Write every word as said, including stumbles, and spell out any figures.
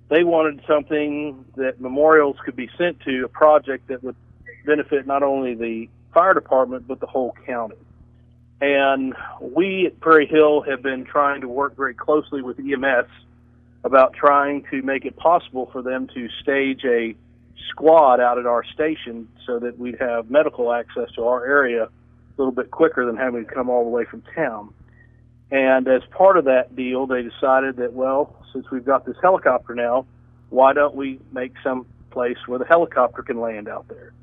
they wanted something that memorials could be sent to, a project that would benefit not only the fire department but the whole county. And we at Prairie Hill have been trying to work very closely with E M S about trying to make it possible for them to stage a squad out at our station so that we'd have medical access to our area a little bit quicker than having to come all the way from town. And as part of that deal, they decided that, well, since we've got this helicopter now, why don't we make some place where the helicopter can land out there?